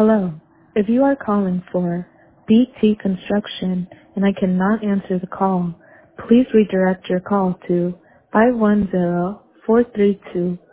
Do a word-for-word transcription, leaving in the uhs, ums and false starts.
Hello. If you are calling for B T Construction and I cannot answer the call, please redirect your call to five one zero, four three two